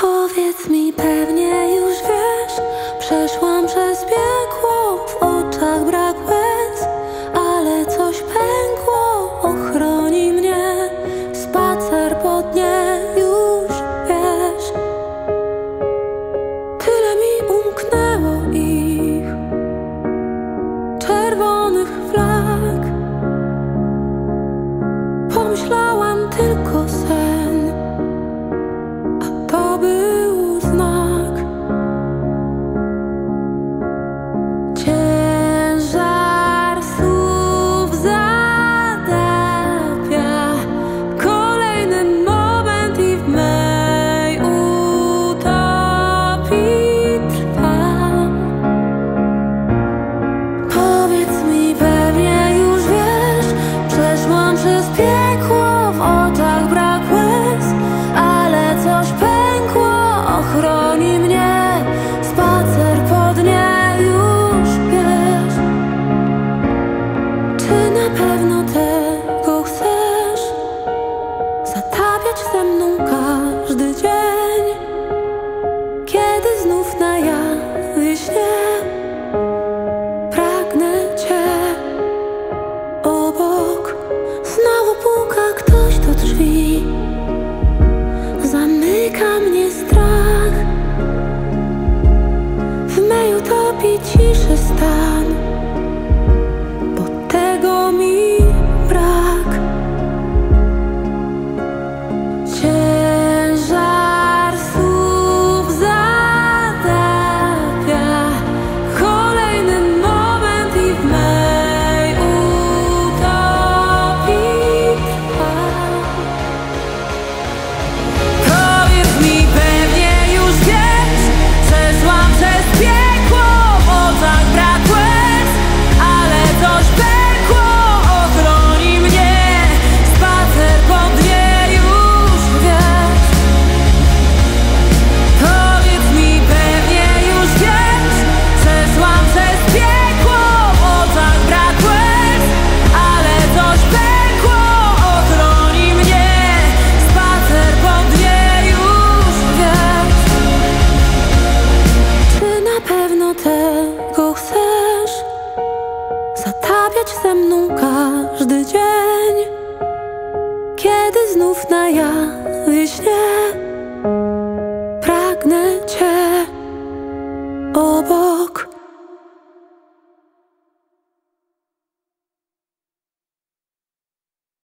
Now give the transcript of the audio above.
Powiedz mi, pewnie już wiesz, przeszłam przez piekło, w oczach brak łez, ale coś pękło, ochroni mnie spacer po dnie, już wiesz. Tyle mi umknęło ich czerwonych flag. Pomyślałam tylko sen, a to był znak. Ciężar słów zadawia kolejny moment i w mej utopii trwam. Powiedz mi, pewnie już wiesz, przeszłam przez piekło, w oczach brak łez, ale coś pękło, ochroni mnie spacer po dnie, już wiesz. Czy na pewno tego chcesz? Zatapiać ze mną każdy dzień, kiedy znów na jawie śnie pragnę cię obok. Znowu puka ktoś do drzwi, zamyka mnie strach. W mej utopii ciszy stan, bo tego mi brak. Ciężar słów zadawia kolejny moment i w mej utopii trwam. Powiedz mi, pewnie już wiesz, przeszłam przez piekło, w oczach brak łez, ale coś pękło, ochroni mnie spacer po dnie, już wiesz. Powiedz mi, pewnie już wiesz, przeszłam przez piekło, w oczach brak łez, ale coś pękło, ochroni mnie spacer po dnie, już wiesz. Czy na pewno tego chcesz? Zatapiać ze mną każdy dzień, kiedy znów na jawie śnie